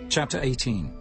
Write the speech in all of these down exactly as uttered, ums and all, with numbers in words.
Chapter eighteen.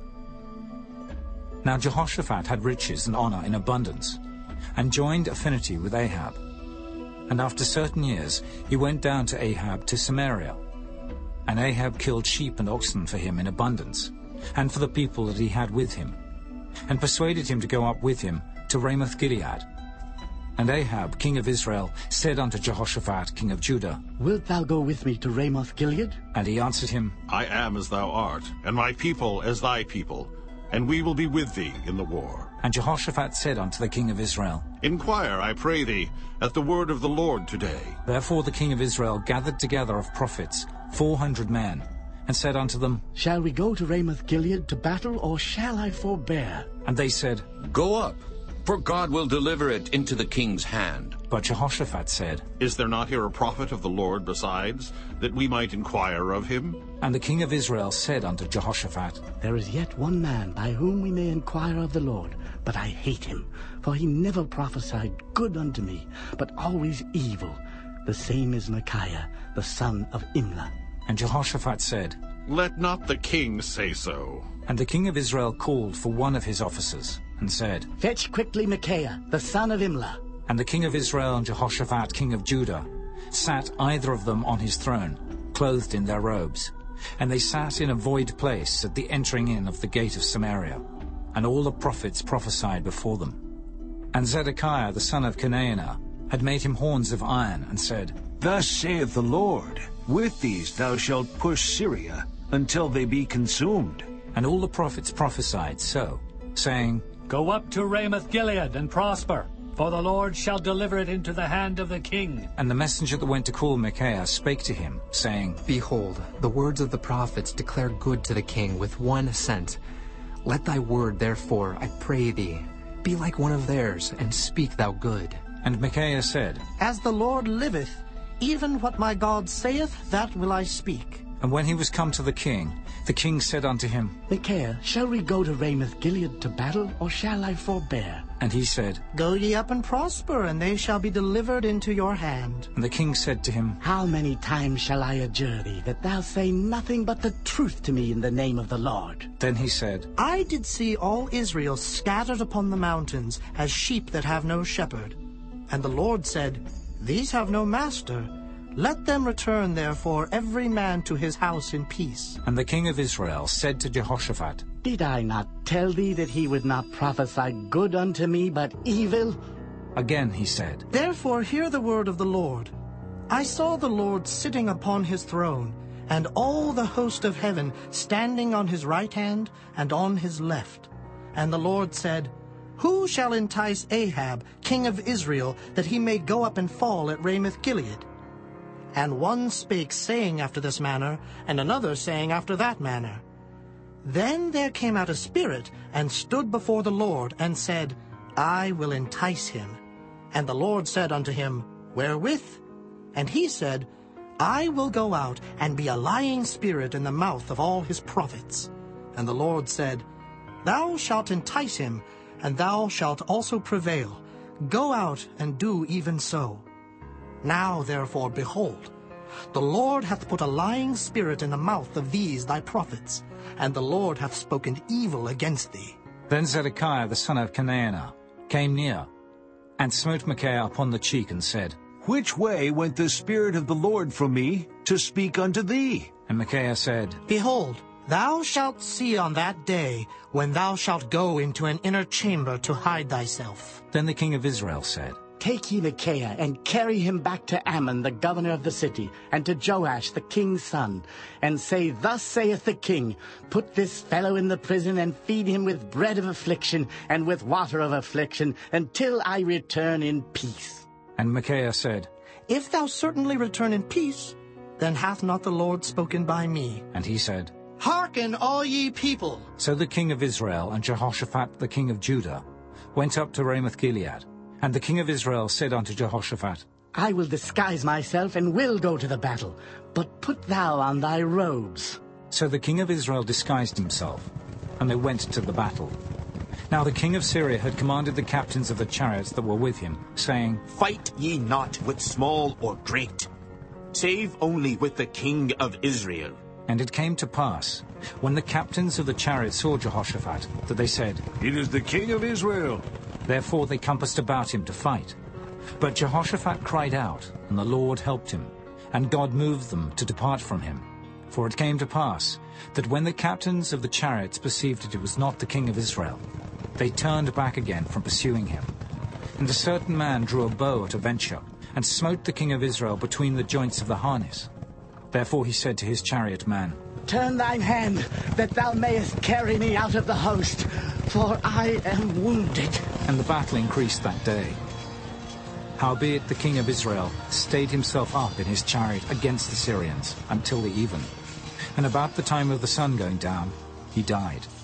Now Jehoshaphat had riches and honor in abundance, and joined affinity with Ahab. And after certain years he went down to Ahab to Samaria. And Ahab killed sheep and oxen for him in abundance, and for the people that he had with him, and persuaded him to go up with him to Ramoth-Gilead. And Ahab, king of Israel, said unto Jehoshaphat, king of Judah, Wilt thou go with me to Ramoth-Gilead? And he answered him, I am as thou art, and my people as thy people, and we will be with thee in the war. And Jehoshaphat said unto the king of Israel, Inquire, I pray thee, at the word of the Lord today. Therefore the king of Israel gathered together of prophets four hundred men, and said unto them, Shall we go to Ramoth-Gilead to battle, or shall I forbear? And they said, Go up, for God will deliver it into the king's hand. But Jehoshaphat said, Is there not here a prophet of the Lord besides, that we might inquire of him? And the king of Israel said unto Jehoshaphat, There is yet one man by whom we may inquire of the Lord, but I hate him, for he never prophesied good unto me, but always evil. The same is Micaiah, the son of Imlah. And Jehoshaphat said, Let not the king say so. And the king of Israel called for one of his officers, and said, Fetch quickly Micaiah, the son of Imlah. And the king of Israel and Jehoshaphat, king of Judah, sat either of them on his throne, clothed in their robes. And they sat in a void place at the entering in of the gate of Samaria. And all the prophets prophesied before them. And Zedekiah the son of Chenaanah had made him horns of iron, and said, Thus saith the Lord, With these thou shalt push Syria, until they be consumed. And all the prophets prophesied so, saying, Go up to Ramoth-Gilead and prosper, for the Lord shall deliver it into the hand of the king. And the messenger that went to call Micaiah spake to him, saying, Behold, the words of the prophets declare good to the king with one assent. Let thy word, therefore, I pray thee, be like one of theirs, and speak thou good. And Micaiah said, As the Lord liveth, even what my God saith, that will I speak. And when he was come to the king, the king said unto him, Micaiah, shall we go to Ramoth-Gilead to battle, or shall I forbear? And he said, Go ye up and prosper, and they shall be delivered into your hand. And the king said to him, How many times shall I adjure thee, that thou say nothing but the truth to me in the name of the Lord? Then he said, I did see all Israel scattered upon the mountains, as sheep that have no shepherd. And the Lord said, These have no master. Let them return, therefore, every man to his house in peace. And the king of Israel said to Jehoshaphat, Did I not tell thee that he would not prophesy good unto me, but evil? Again he said, Therefore hear the word of the Lord. I saw the Lord sitting upon his throne, and all the host of heaven standing on his right hand and on his left. And the Lord said, Who shall entice Ahab, king of Israel, that he may go up and fall at Ramoth-Gilead? And one spake, saying after this manner, and another saying after that manner. Then there came out a spirit, and stood before the Lord, and said, I will entice him. And the Lord said unto him, Wherewith? And he said, I will go out, and be a lying spirit in the mouth of all his prophets. And the Lord said, Thou shalt entice him, and thou shalt also prevail. Go out, and do even so. Now, therefore, behold, the Lord hath put a lying spirit in the mouth of these thy prophets, and the Lord hath spoken evil against thee. Then Zedekiah the son of Chenaanah came near, and smote Micaiah upon the cheek, and said, Which way went the Spirit of the Lord from me, to speak unto thee? And Micaiah said, Behold, thou shalt see on that day, when thou shalt go into an inner chamber to hide thyself. Then the king of Israel said, Take ye Micaiah, and carry him back to Ammon the governor of the city, and to Joash the king's son, and say, Thus saith the king, Put this fellow in the prison, and feed him with bread of affliction, and with water of affliction, until I return in peace. And Micaiah said, If thou certainly return in peace, then hath not the Lord spoken by me. And he said, Hearken, all ye people. So the king of Israel and Jehoshaphat the king of Judah went up to Ramoth-Gilead. And the king of Israel said unto Jehoshaphat, I will disguise myself, and will go to the battle, but put thou on thy robes. So the king of Israel disguised himself, and they went to the battle. Now the king of Syria had commanded the captains of the chariots that were with him, saying, Fight ye not with small or great, save only with the king of Israel. And it came to pass, when the captains of the chariots saw Jehoshaphat, that they said, It is the king of Israel. Therefore they compassed about him to fight. But Jehoshaphat cried out, and the Lord helped him, and God moved them to depart from him. For it came to pass, that when the captains of the chariots perceived that it was not the king of Israel, they turned back again from pursuing him. And a certain man drew a bow at a venture, and smote the king of Israel between the joints of the harness. Therefore he said to his chariot man, Turn thine hand, that thou mayest carry me out of the host, for I am wounded. And the battle increased that day. Howbeit the king of Israel stayed himself up in his chariot against the Syrians until the even. And about the time of the sun going down, he died.